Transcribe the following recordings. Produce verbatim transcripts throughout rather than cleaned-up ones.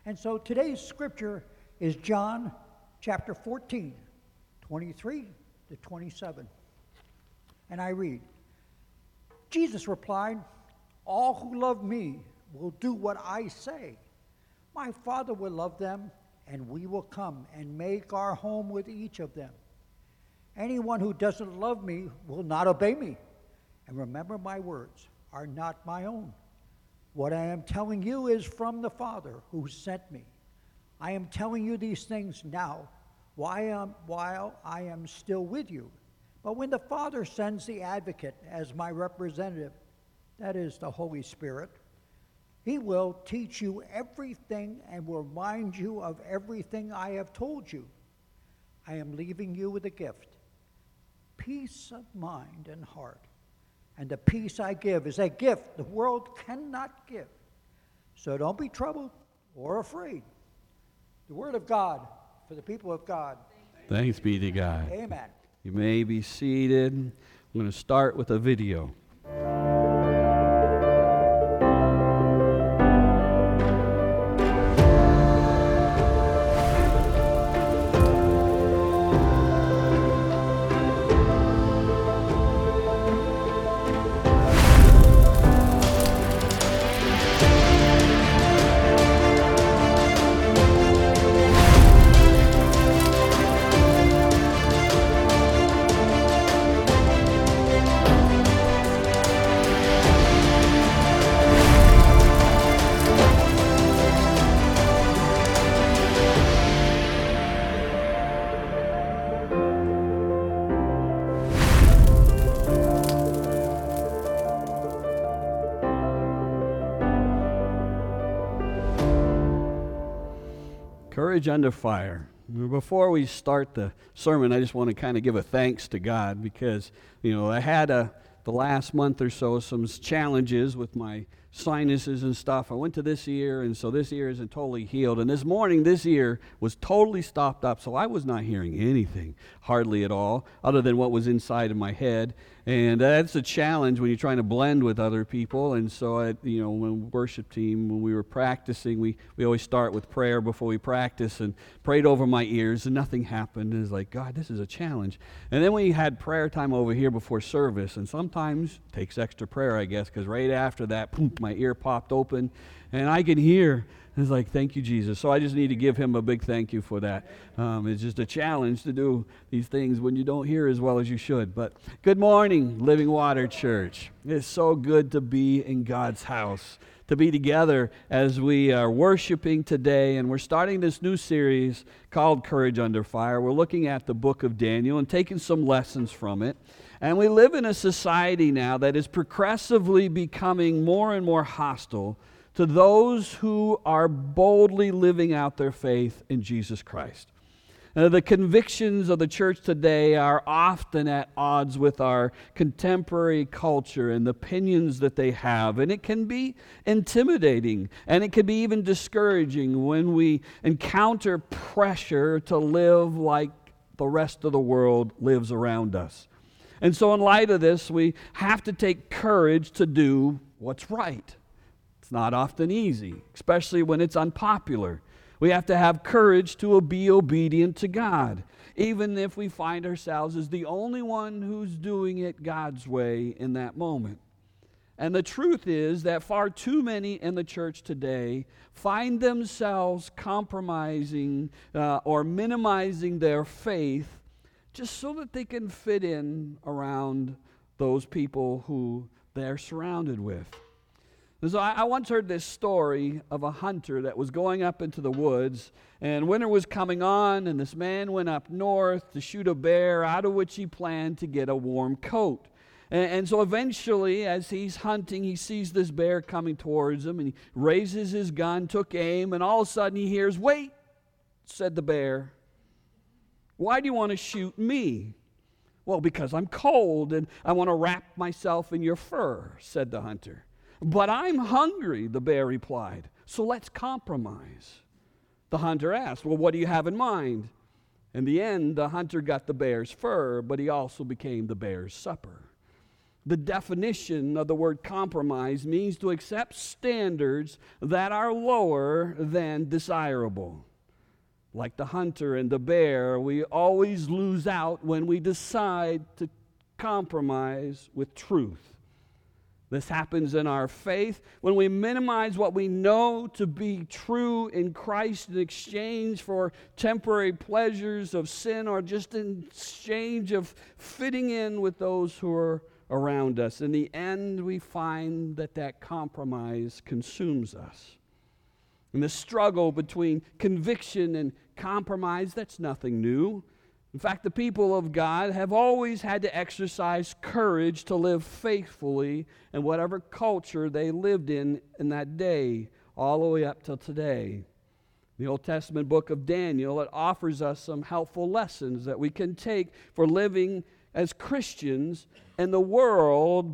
And so today's scripture is John chapter fourteen, twenty-three to twenty-seven. And I read, Jesus replied, "All who love me will do what I say. My Father will love them, and we will come and make our home with each of them. Anyone who doesn't love me will not obey me. And remember, my words are not my own. What I am telling you is from the Father who sent me. I am telling you these things now while I am still with you. But when the Father sends the advocate as my representative, that is the Holy Spirit, he will teach you everything and will remind you of everything I have told you. I am leaving you with a gift, peace of mind and heart. And the peace I give is a gift the world cannot give. So don't be troubled or afraid." The word of God for the people of God. Thanks be to God. Amen. You may be seated. I'm going to start with a video. Courage Under Fire. Before we start the sermon, I just want to kind of give a thanks to God because, you know, I had a, the last month or so some challenges with my sinuses and stuff. I went to this ear, and so this ear isn't totally healed. And this morning, this ear was totally stopped up, so I was not hearing anything, hardly at all, other than what was inside of my head. And that's a challenge when you're trying to blend with other people. And so, I, you know, when worship team, when we were practicing, we, we always start with prayer before we practice, and prayed over my ears, and nothing happened. And it's like, God, this is a challenge. And then we had prayer time over here before service, and sometimes it takes extra prayer, I guess, because right after that, boom, my ear popped open, and I could hear. It's like, thank you, Jesus. So I just need to give him a big thank you for that. Um, it's just a challenge to do these things when you don't hear as well as you should. But good morning, Living Water Church. It's so good to be in God's house, to be together as we are worshiping today. And we're starting this new series called Courage Under Fire. We're looking at the book of Daniel and taking some lessons from it. And we live in a society now that is progressively becoming more and more hostile to those who are boldly living out their faith in Jesus Christ. Uh, the convictions of the church today are often at odds with our contemporary culture and the opinions that they have, and it can be intimidating, and it can be even discouraging when we encounter pressure to live like the rest of the world lives around us. And so in light of this, we have to take courage to do what's right. It's not often easy, especially when it's unpopular. We have to have courage to be obedient to God, even if we find ourselves as the only one who's doing it God's way in that moment. And the truth is that far too many in the church today find themselves compromising uh, or minimizing their faith just so that they can fit in around those people who they're surrounded with. So I, I once heard this story of a hunter that was going up into the woods, and winter was coming on, and this man went up north to shoot a bear, out of which he planned to get a warm coat. And, and so eventually, as he's hunting, he sees this bear coming towards him, and he raises his gun, took aim, and all of a sudden he hears, "Wait," said the bear. "Why do you want to shoot me?" "Well, because I'm cold, and I want to wrap myself in your fur," said the hunter. "But I'm hungry," the bear replied, "so let's compromise." The hunter asked, "Well, what do you have in mind?" In the end, the hunter got the bear's fur, but he also became the bear's supper. The definition of the word compromise means to accept standards that are lower than desirable. Like the hunter and the bear, we always lose out when we decide to compromise with truth. This happens in our faith when we minimize what we know to be true in Christ in exchange for temporary pleasures of sin, or just in exchange of fitting in with those who are around us. In the end, we find that that compromise consumes us. And the struggle between conviction and compromise, that's nothing new. In fact, the people of God have always had to exercise courage to live faithfully in whatever culture they lived in in that day, all the way up till today. The Old Testament book of Daniel, it offers us some helpful lessons that we can take for living as Christians in the world,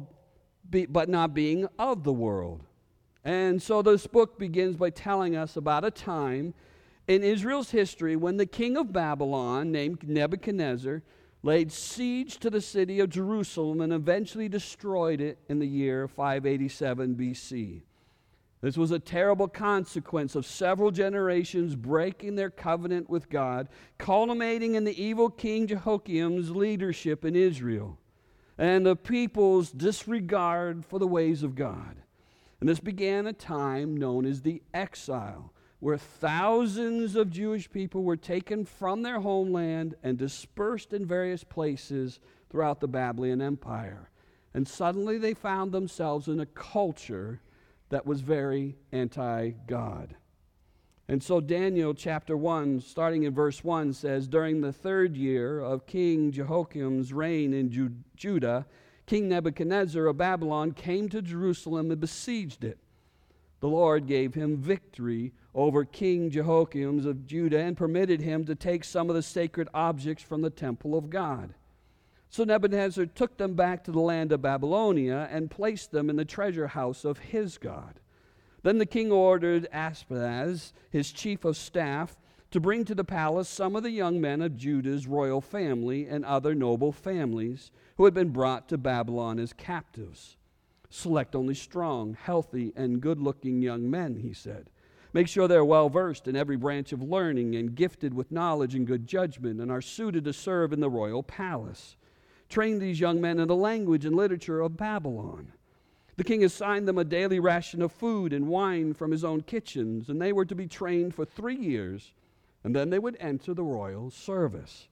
but not being of the world. And so this book begins by telling us about a time in Israel's history when the king of Babylon, named Nebuchadnezzar, laid siege to the city of Jerusalem and eventually destroyed it in the year five eighty-seven B C. This was a terrible consequence of several generations breaking their covenant with God, culminating in the evil King Jehoiakim's leadership in Israel and the people's disregard for the ways of God. And this began a time known as the exile, where thousands of Jewish people were taken from their homeland and dispersed in various places throughout the Babylonian Empire. And suddenly they found themselves in a culture that was very anti-God. And so Daniel chapter one, starting in verse one, says, "During the third year of King Jehoiakim's reign in Ju- Judah, King Nebuchadnezzar of Babylon came to Jerusalem and besieged it. The Lord gave him victory over King Jehoiakim of Judah and permitted him to take some of the sacred objects from the temple of God. So Nebuchadnezzar took them back to the land of Babylonia and placed them in the treasure house of his God. Then the king ordered Ashpenaz, his chief of staff, to bring to the palace some of the young men of Judah's royal family and other noble families who had been brought to Babylon as captives. Select only strong, healthy, and good-looking young men, he said. Make sure they're well-versed in every branch of learning and gifted with knowledge and good judgment and are suited to serve in the royal palace. Train these young men in the language and literature of Babylon. The king assigned them a daily ration of food and wine from his own kitchens, and they were to be trained for three years, and then they would enter the royal service.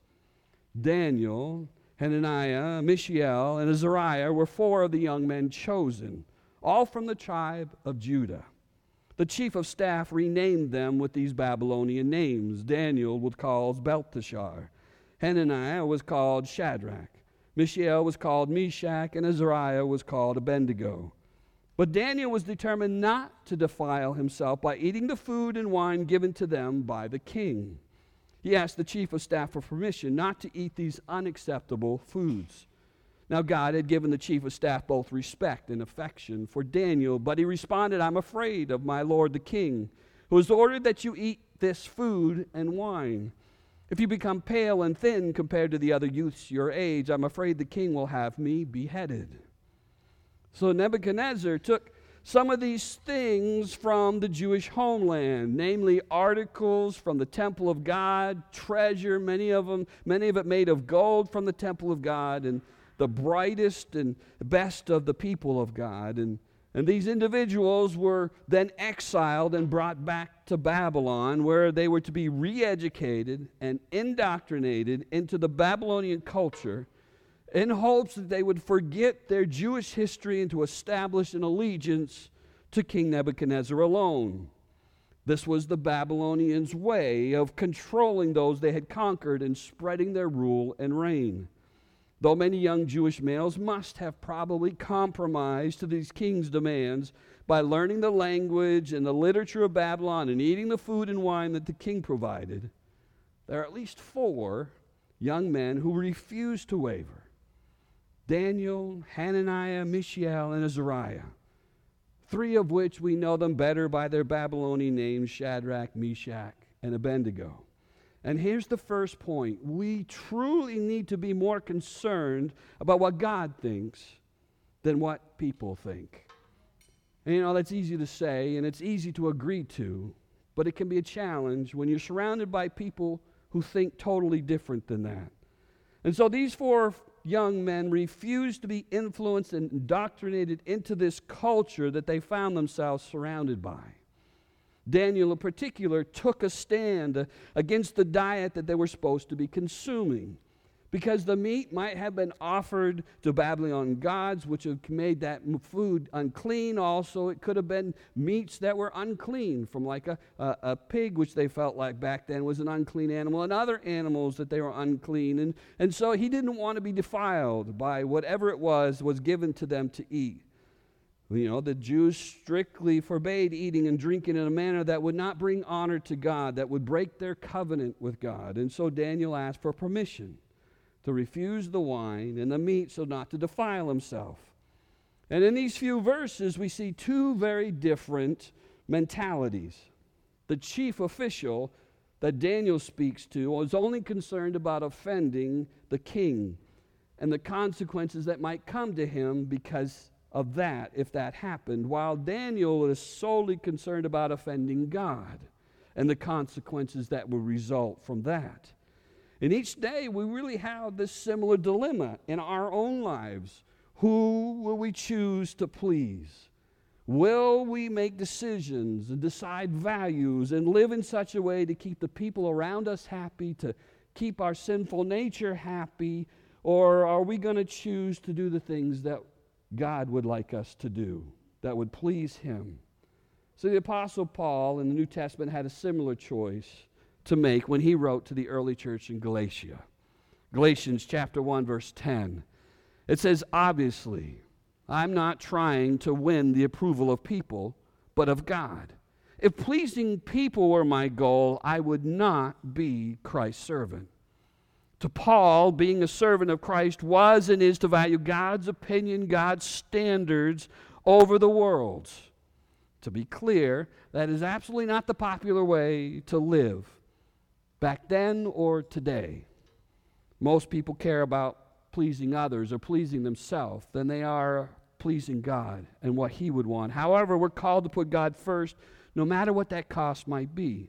Daniel, Hananiah, Mishael, and Azariah were four of the young men chosen, all from the tribe of Judah. The chief of staff renamed them with these Babylonian names. Daniel was called Belteshazzar. Hananiah was called Shadrach. Mishael was called Meshach, and Azariah was called Abednego. But Daniel was determined not to defile himself by eating the food and wine given to them by the king. He asked the chief of staff for permission not to eat these unacceptable foods. Now God had given the chief of staff both respect and affection for Daniel, but he responded, "I'm afraid of my lord the king, who has ordered that you eat this food and wine. If you become pale and thin compared to the other youths your age, I'm afraid the king will have me beheaded." So Nebuchadnezzar took some of these things from the Jewish homeland, namely articles from the temple of God, treasure, many of them, many of it made of gold from the temple of God, and the brightest and best of the people of God. And, and these individuals were then exiled and brought back to Babylon, where they were to be re-educated and indoctrinated into the Babylonian culture in hopes that they would forget their Jewish history and to establish an allegiance to King Nebuchadnezzar alone. This was the Babylonians' way of controlling those they had conquered and spreading their rule and reign. Though many young Jewish males must have probably compromised to these king's demands by learning the language and the literature of Babylon and eating the food and wine that the king provided, there are at least four young men who refused to waver. Daniel, Hananiah, Mishael, and Azariah, three of which we know them better by their Babylonian names, Shadrach, Meshach, and Abednego. And here's the first point. We truly need to be more concerned about what God thinks than what people think. And you know, that's easy to say, and it's easy to agree to, but it can be a challenge when you're surrounded by people who think totally different than that. And so these four young men refused to be influenced and indoctrinated into this culture that they found themselves surrounded by. Daniel, in particular, took a stand against the diet that they were supposed to be consuming, because the meat might have been offered to Babylon gods, which have made that food unclean. Also, it could have been meats that were unclean, from like a, a, a pig, which they felt like back then was an unclean animal, and other animals that they were unclean. And, and so he didn't want to be defiled by whatever it was was given to them to eat. You know, the Jews strictly forbade eating and drinking in a manner that would not bring honor to God, that would break their covenant with God. And so Daniel asked for permission to refuse the wine and the meat so not to defile himself. And in these few verses, we see two very different mentalities. The chief official that Daniel speaks to was only concerned about offending the king and the consequences that might come to him because of that, if that happened, while Daniel is solely concerned about offending God and the consequences that will result from that. And each day we really have this similar dilemma in our own lives. Who will we choose to please? Will we make decisions and decide values and live in such a way to keep the people around us happy, to keep our sinful nature happy, or are we going to choose to do the things that God would like us to do, that would please Him? So the Apostle Paul in the New Testament had a similar choice to make when he wrote to the early church in Galatia. Galatians chapter one, verse ten. It says, obviously, I'm not trying to win the approval of people, but of God. If pleasing people were my goal, I would not be Christ's servant. To Paul, being a servant of Christ was and is to value God's opinion, God's standards over the world's. To be clear, that is absolutely not the popular way to live, back then or today. Most people care about pleasing others or pleasing themselves than they are pleasing God and what He would want. However, we're called to put God first, no matter what that cost might be.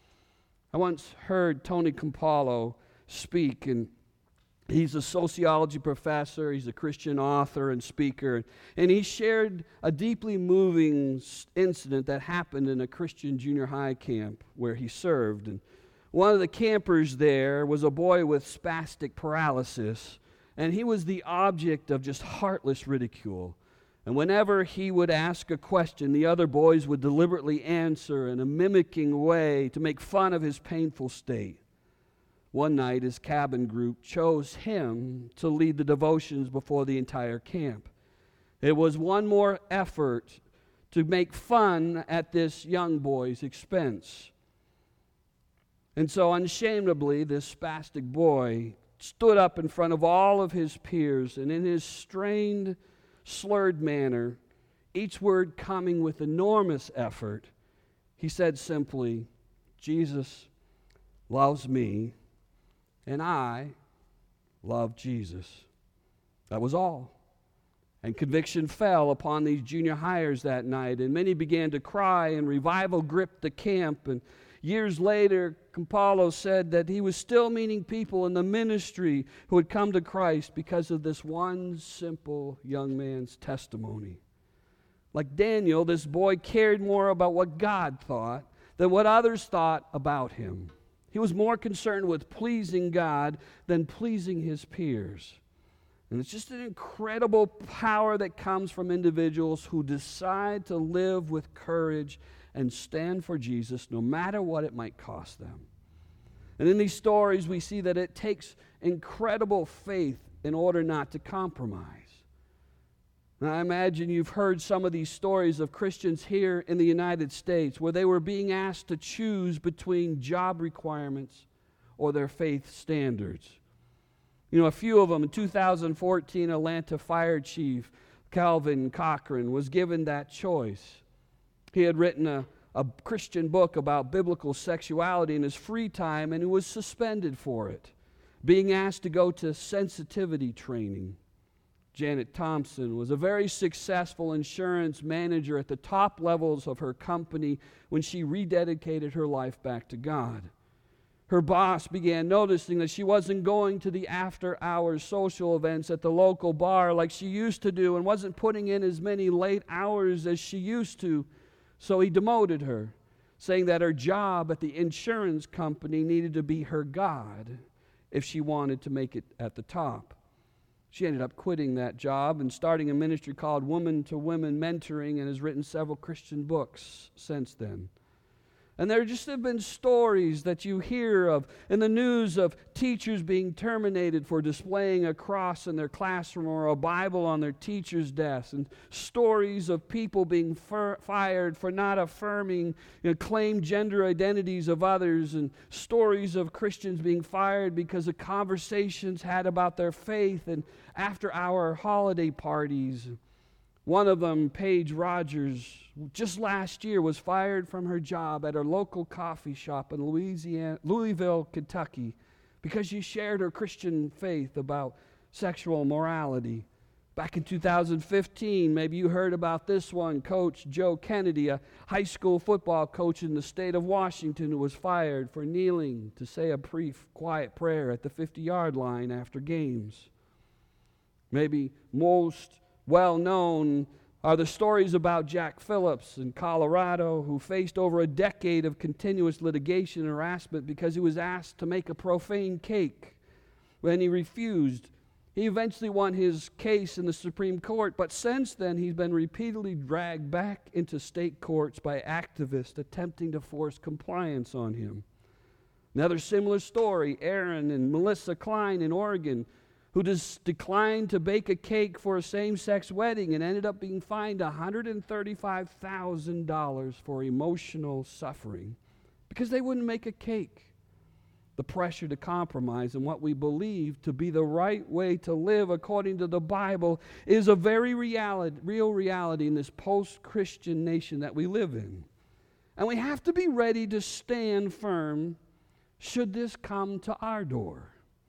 I once heard Tony Campolo speak, and he's a sociology professor, he's a Christian author and speaker, and he shared a deeply moving incident that happened in a Christian junior high camp where he served. And one of the campers there was a boy with spastic paralysis, and he was the object of just heartless ridicule. And whenever he would ask a question, the other boys would deliberately answer in a mimicking way to make fun of his painful state. One night, his cabin group chose him to lead the devotions before the entire camp. It was one more effort to make fun at this young boy's expense. And so, unashamedly, this spastic boy stood up in front of all of his peers, and in his strained, slurred manner, each word coming with enormous effort, he said simply, Jesus loves me, and I love Jesus. That was all. And conviction fell upon these junior hires that night, and many began to cry, and revival gripped the camp. And years later, Campolo said that he was still meeting people in the ministry who had come to Christ because of this one simple young man's testimony. Like Daniel, this boy cared more about what God thought than what others thought about him. He was more concerned with pleasing God than pleasing his peers. And it's just an incredible power that comes from individuals who decide to live with courage and stand for Jesus no matter what it might cost them. And in these stories, we see that it takes incredible faith in order not to compromise. Now, I imagine you've heard some of these stories of Christians here in the United States where they were being asked to choose between job requirements or their faith standards. You know, a few of them, in two thousand fourteen, Atlanta Fire Chief Calvin Cochran was given that choice. He had written a, a Christian book about biblical sexuality in his free time, and he was suspended for it, being asked to go to sensitivity training. Janet Thompson was a very successful insurance manager at the top levels of her company when she rededicated her life back to God. Her boss began noticing that she wasn't going to the after-hours social events at the local bar like she used to do and wasn't putting in as many late hours as she used to, so he demoted her, saying that her job at the insurance company needed to be her God if she wanted to make it at the top. She ended up quitting that job and starting a ministry called Woman to Women Mentoring and has written several Christian books since then. And there just have been stories that you hear of in the news of teachers being terminated for displaying a cross in their classroom or a Bible on their teacher's desk, and stories of people being fir- fired for not affirming you know, claimed gender identities of others, and stories of Christians being fired because of conversations had about their faith and after-hour holiday parties. One of them, Paige Rogers, just last year was fired from her job at her local coffee shop in Louisiana, Louisville, Kentucky, because she shared her Christian faith about sexual morality. Back in two thousand fifteen, maybe you heard about this one, Coach Joe Kennedy, a high school football coach in the state of Washington who was fired for kneeling to say a brief, quiet prayer at the fifty-yard line after games. Maybe most well-known are the stories about Jack Phillips in Colorado, who faced over a decade of continuous litigation and harassment because he was asked to make a profane cake. When he refused, he eventually won his case in the Supreme Court, but since then he's been repeatedly dragged back into state courts by activists attempting to force compliance on him. Another similar story, Aaron and Melissa Klein in Oregon, who just declined to bake a cake for a same-sex wedding and ended up being fined one hundred thirty-five thousand dollars for emotional suffering because they wouldn't make a cake. The pressure to compromise and what we believe to be the right way to live according to the Bible is a very reality, real reality in this post-Christian nation that we live in. And we have to be ready to stand firm should this come to our door.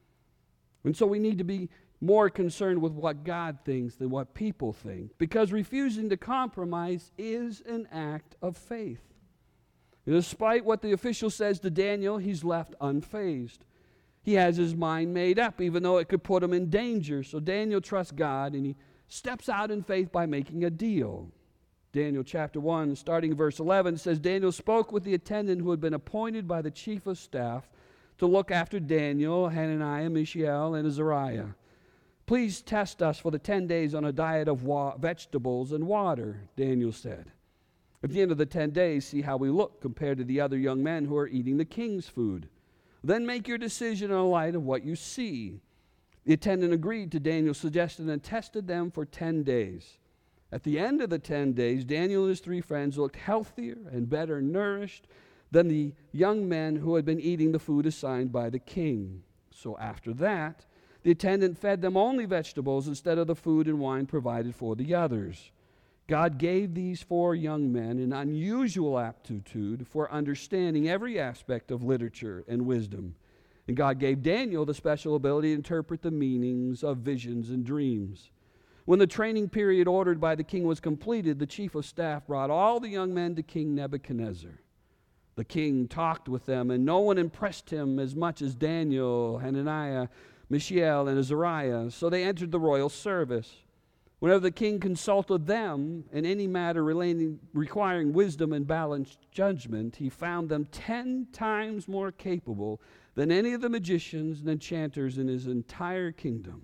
And so we need to be more concerned with what God thinks than what people think, because refusing to compromise is an act of faith. And despite what the official says to Daniel, he's left unfazed. He has his mind made up, even though it could put him in danger. So Daniel trusts God, and he steps out in faith by making a deal. Daniel chapter one, starting verse eleven, says, Daniel spoke with the attendant who had been appointed by the chief of staff to look after Daniel, Hananiah, Mishael, and Azariah. Please test us for the ten days on a diet of wa- vegetables and water, Daniel said. At the end of the ten days, see how we look compared to the other young men who are eating the king's food. Then make your decision in light of what you see. The attendant agreed to Daniel's suggestion and tested them for ten days. At the end of the ten days, Daniel and his three friends looked healthier and better nourished than the young men who had been eating the food assigned by the king. So after that, the attendant fed them only vegetables instead of the food and wine provided for the others. God gave these four young men an unusual aptitude for understanding every aspect of literature and wisdom. And God gave Daniel the special ability to interpret the meanings of visions and dreams. When the training period ordered by the king was completed, the chief of staff brought all the young men to King Nebuchadnezzar. The king talked with them, and no one impressed him as much as Daniel, Hananiah, Mishael, and Azariah, so they entered the royal service. Whenever the king consulted them in any matter relating, requiring wisdom and balanced judgment, he found them ten times more capable than any of the magicians and enchanters in his entire kingdom.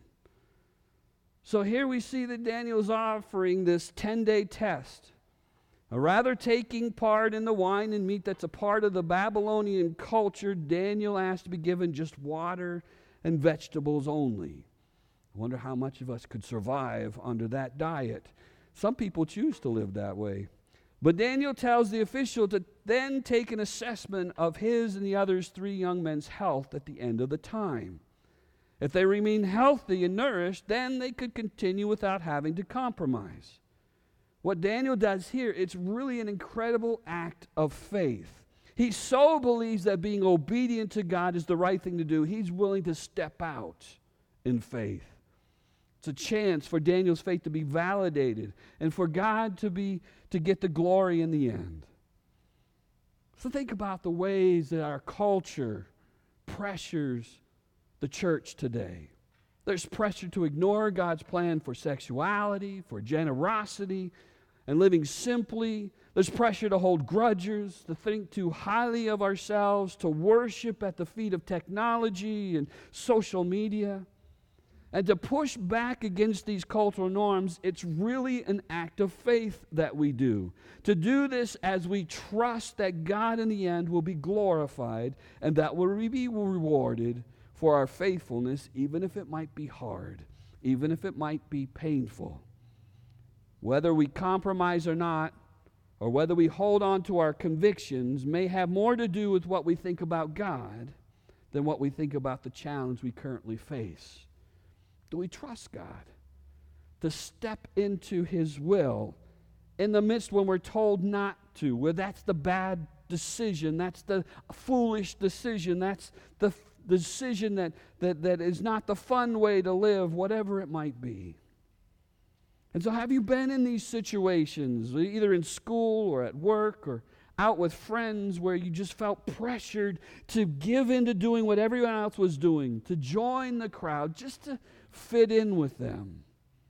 So here we see that Daniel is offering this ten-day test. Rather taking part in the wine and meat that's a part of the Babylonian culture, Daniel asked to be given just water and vegetables only. I wonder how much of us could survive under that diet. Some people choose to live that way. But Daniel tells the official to then take an assessment of his and the others' three young men's health at the end of the time. If they remain healthy and nourished, then they could continue without having to compromise. What Daniel does here, it's really an incredible act of faith. He so believes that being obedient to God is the right thing to do, he's willing to step out in faith. It's a chance for Daniel's faith to be validated and for God to be to get the glory in the end. So think about the ways that our culture pressures the church today. There's pressure to ignore God's plan for sexuality, for generosity, and living simply. There's pressure to hold grudges, to think too highly of ourselves, to worship at the feet of technology and social media. And to push back against these cultural norms, it's really an act of faith that we do. To do this as we trust that God in the end will be glorified and that we'll be rewarded for our faithfulness, even if it might be hard, even if it might be painful. Whether we compromise or not, or whether we hold on to our convictions, may have more to do with what we think about God than what we think about the challenge we currently face. Do we trust God to step into His will in the midst when we're told not to, where that's the bad decision, that's the foolish decision, that's the, the decision that, that, that is not the fun way to live, whatever it might be? And so have you been in these situations, either in school or at work or out with friends, where you just felt pressured to give in to doing what everyone else was doing, to join the crowd, just to fit in with them?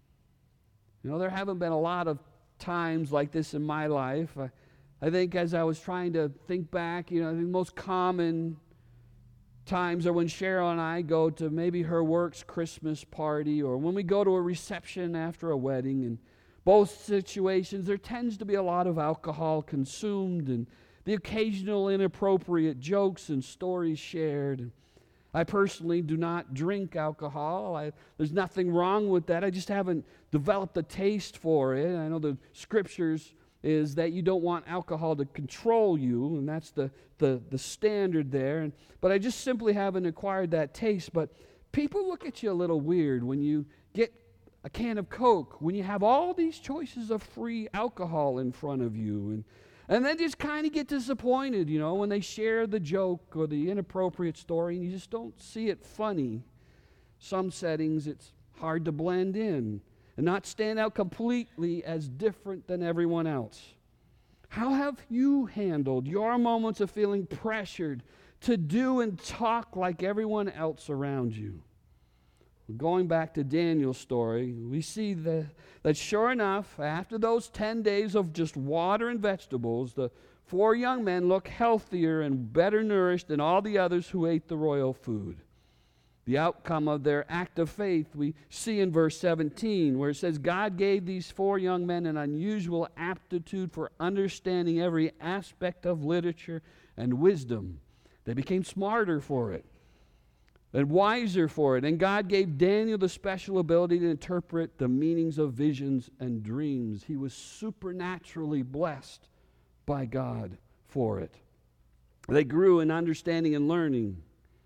You know, there haven't been a lot of times like this in my life. I, I think as I was trying to think back, you know, the most common times are when Cheryl and I go to maybe her work's Christmas party, or when we go to a reception after a wedding. And both situations, there tends to be a lot of alcohol consumed and the occasional inappropriate jokes and stories shared. I personally do not drink alcohol. I, there's nothing wrong with that. I just haven't developed a taste for it. I know the scriptures is that you don't want alcohol to control you, and that's the, the, the standard there. And, but I just simply haven't acquired that taste. But people look at you a little weird when you get a can of Coke, when you have all these choices of free alcohol in front of you. And, and then just kind of get disappointed, you know, when they share the joke or the inappropriate story, and you just don't see it funny. Some settings, it's hard to blend in and not stand out completely as different than everyone else. How have you handled your moments of feeling pressured to do and talk like everyone else around you? Going back to Daniel's story, we see that, that sure enough, after those ten days of just water and vegetables, the four young men look healthier and better nourished than all the others who ate the royal food. The outcome of their act of faith we see in verse seventeen, where it says, God gave these four young men an unusual aptitude for understanding every aspect of literature and wisdom. They became smarter for it and wiser for it. And God gave Daniel the special ability to interpret the meanings of visions and dreams. He was supernaturally blessed by God for it. They grew in understanding and learning.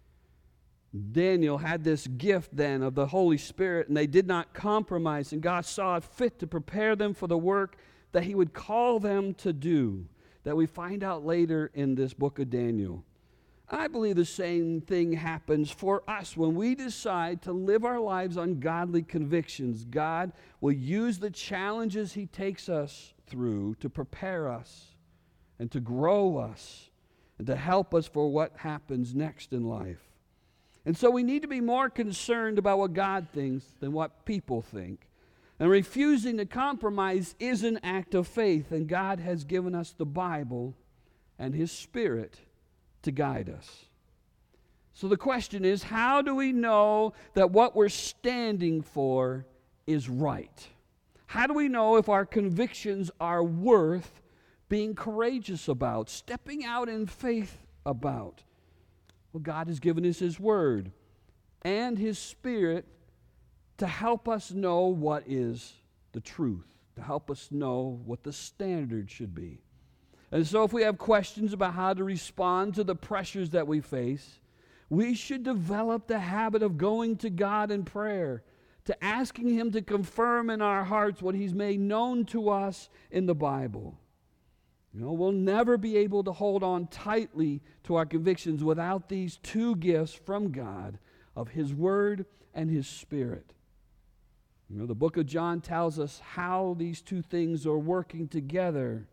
Daniel had this gift then of the Holy Spirit, and they did not compromise, and God saw it fit to prepare them for the work that He would call them to do, that we find out later in this book of Daniel. I believe the same thing happens for us when we decide to live our lives on godly convictions. God will use the challenges He takes us through to prepare us and to grow us and to help us for what happens next in life. And so we need to be more concerned about what God thinks than what people think. And refusing to compromise is an act of faith, and God has given us the Bible and His Spirit to guide us. So the question is, how do we know that what we're standing for is right? How do we know if our convictions are worth being courageous about, stepping out in faith about? Well, God has given us His Word and His Spirit to help us know what is the truth, to help us know what the standard should be. And so if we have questions about how to respond to the pressures that we face, we should develop the habit of going to God in prayer, to asking Him to confirm in our hearts what He's made known to us in the Bible. You know, we'll never be able to hold on tightly to our convictions without these two gifts from God of His Word and His Spirit. You know, the book of John tells us how these two things are working together.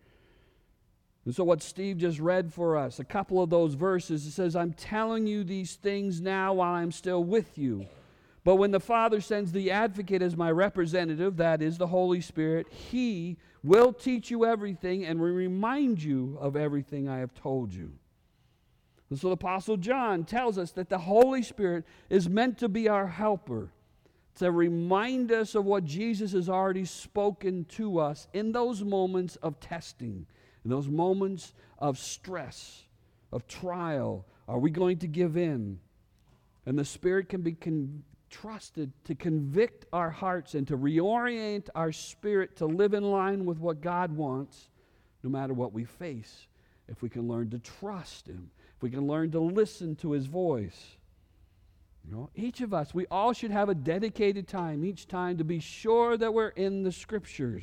And so what Steve just read for us, a couple of those verses, it says, I'm telling you these things now while I'm still with you. But when the Father sends the advocate as my representative, that is the Holy Spirit, He will teach you everything and will remind you of everything I have told you. And so the Apostle John tells us that the Holy Spirit is meant to be our helper, to remind us of what Jesus has already spoken to us in those moments of testing, in those moments of stress, of trial. Are we going to give in? And the Spirit can be con- trusted to convict our hearts and to reorient our spirit to live in line with what God wants, no matter what we face. If we can learn to trust Him, if we can learn to listen to His voice. You know, each of us, we all should have a dedicated time each time to be sure that we're in the Scriptures.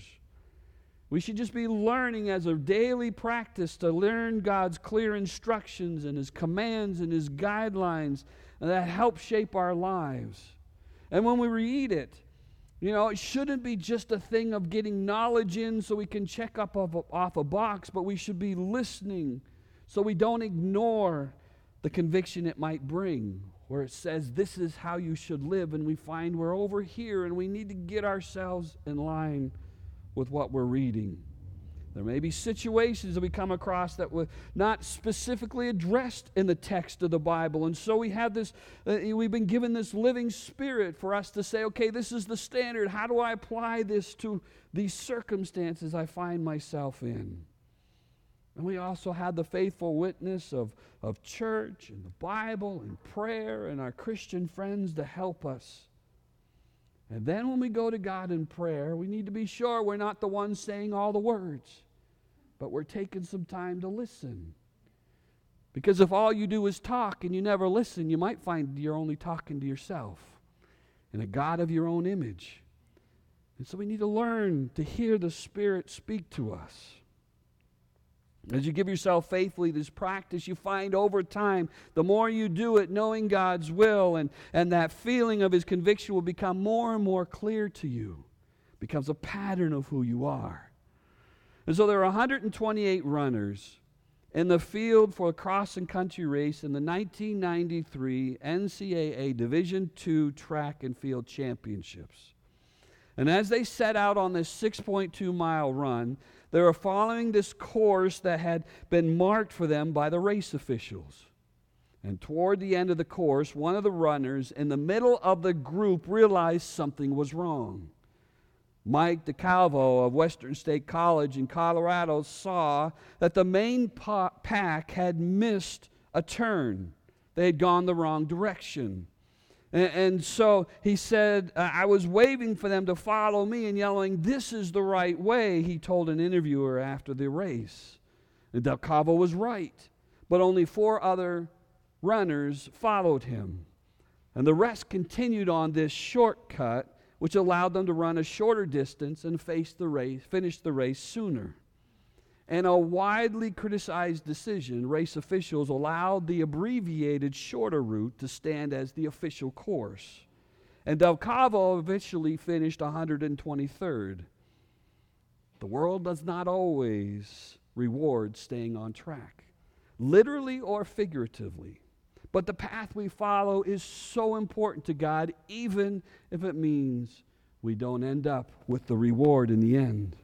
We should just be learning as a daily practice to learn God's clear instructions and His commands and His guidelines, and that help shape our lives. And when we read it, you know, it shouldn't be just a thing of getting knowledge in so we can check up off a, off a box, but we should be listening so we don't ignore the conviction it might bring, where it says this is how you should live, and we find we're over here and we need to get ourselves in line with what we're reading. There may be situations that we come across that were not specifically addressed in the text of the Bible, and so we have this, uh, we've been given this living Spirit for us to say, okay, this is the standard. How do I apply this to these circumstances I find myself in? And we also have the faithful witness of, of church and the Bible and prayer and our Christian friends to help us. And then when we go to God in prayer, we need to be sure we're not the ones saying all the words, but we're taking some time to listen. Because if all you do is talk and you never listen, you might find you're only talking to yourself and a God of your own image. And so we need to learn to hear the Spirit speak to us. As you give yourself faithfully this practice, you find over time, the more you do it, knowing God's will, and, and that feeling of His conviction will become more and more clear to you. It becomes a pattern of who you are. And so there are one hundred twenty-eight runners in the field for a cross and country race in the nineteen ninety-three N C double A Division two Track and Field Championships. And as they set out on this six point two mile run, they were following this course that had been marked for them by the race officials. And toward the end of the course, one of the runners in the middle of the group realized something was wrong. Mike DeCalvo of Western State College in Colorado saw that the main pa- pack had missed a turn. They had gone the wrong direction. And, and so he said, I was waving for them to follow me and yelling, this is the right way, he told an interviewer after the race. And DeCalvo was right, but only four other runners followed him. And the rest continued on this shortcut, which allowed them to run a shorter distance and face the race, finish the race sooner. In a widely criticized decision, race officials allowed the abbreviated shorter route to stand as the official course. And DeCalvo eventually finished one hundred twenty-third. The world does not always reward staying on track, literally or figuratively. But the path we follow is so important to God, even if it means we don't end up with the reward in the end.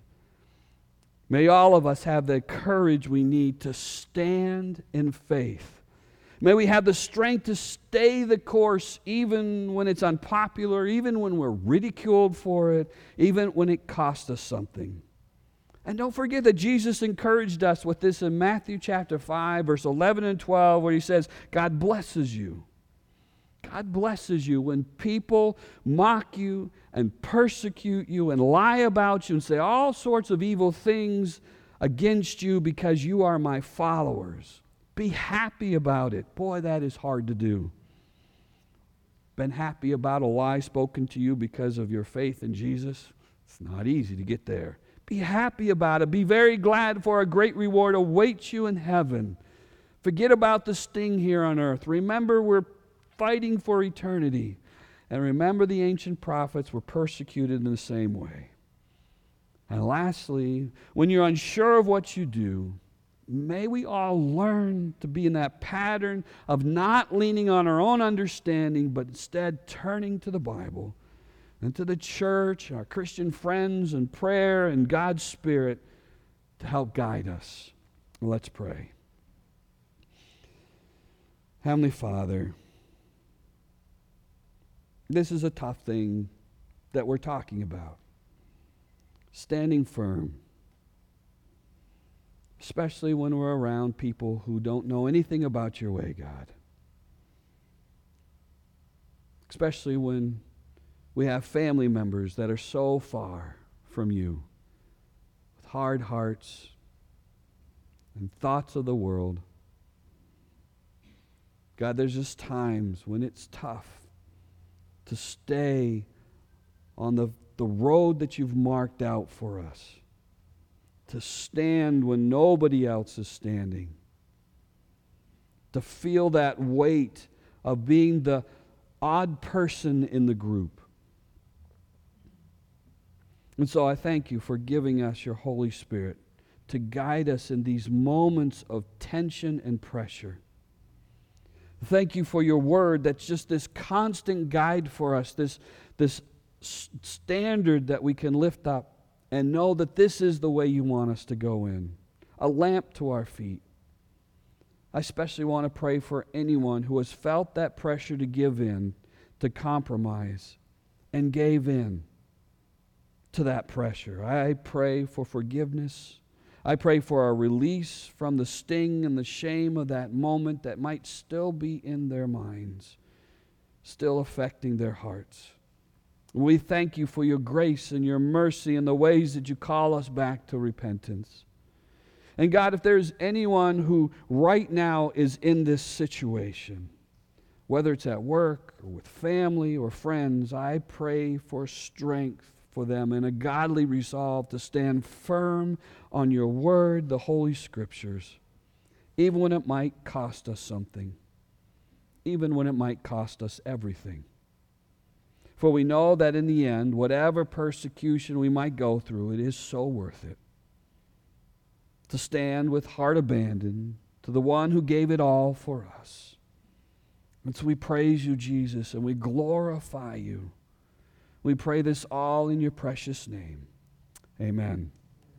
May all of us have the courage we need to stand in faith. May we have the strength to stay the course even when it's unpopular, even when we're ridiculed for it, even when it costs us something. And don't forget that Jesus encouraged us with this in Matthew chapter five, verse eleven and twelve, where He says, God blesses you. God blesses you when people mock you and persecute you and lie about you and say all sorts of evil things against you because you are my followers. Be happy about it. Boy, that is hard to do. Been happy about a lie spoken to you because of your faith in Jesus? It's not easy to get there. Be happy about it. Be very glad, for a great reward awaits you in heaven. Forget about the sting here on earth. Remember, we're fighting for eternity. And remember, the ancient prophets were persecuted in the same way. And lastly, when you're unsure of what you do, may we all learn to be in that pattern of not leaning on our own understanding, but instead turning to the Bible and to the church, our Christian friends, and prayer and God's Spirit to help guide us. Let's pray. Heavenly Father, this is a tough thing that we're talking about. Standing firm. Especially when we're around people who don't know anything about your way, God. Especially when we have family members that are so far from you, with hard hearts and thoughts of the world. God, there's just times when it's tough to stay on the, the road that you've marked out for us. To stand when nobody else is standing. To feel that weight of being the odd person in the group. And so I thank you for giving us your Holy Spirit to guide us in these moments of tension and pressure. Thank you for your word that's just this constant guide for us, this, this standard that we can lift up and know that this is the way you want us to go in, a lamp to our feet. I especially want to pray for anyone who has felt that pressure to give in, to compromise, and gave in to that pressure. I pray for forgiveness. I pray for a release from the sting and the shame of that moment that might still be in their minds, still affecting their hearts. We thank you for your grace and your mercy and the ways that you call us back to repentance. And God, if there's anyone who right now is in this situation, whether it's at work or with family or friends, I pray for strength for them and a godly resolve to stand firm on your word, the Holy Scriptures, even when it might cost us something, even when it might cost us everything. For we know that in the end, whatever persecution we might go through, it is so worth it. To stand with heart abandoned to the one who gave it all for us. And so we praise you, Jesus, and we glorify you. We pray this all in your precious name. Amen.